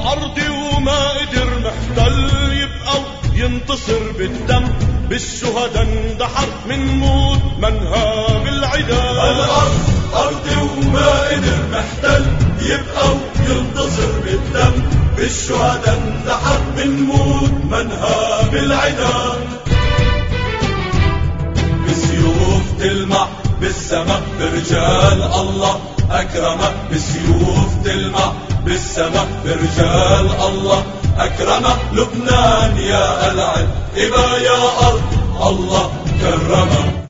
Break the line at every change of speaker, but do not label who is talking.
أرضي وما قدر محتل يبقى ينتصر بالدم، بالشهداء اندحر من موت منها بالعدا.
الأرض أرضي وما قدر محتل يبقى ينتصر بالدم، بالشهداء اندحر من موت منها بالعدا. بسيوف تلمع بالسماء برجال الله أكرمه، بسيوف تلمع بالسماء برجال الله أكرمه. لبنان يا العل إبا يا أرض الله كرمه.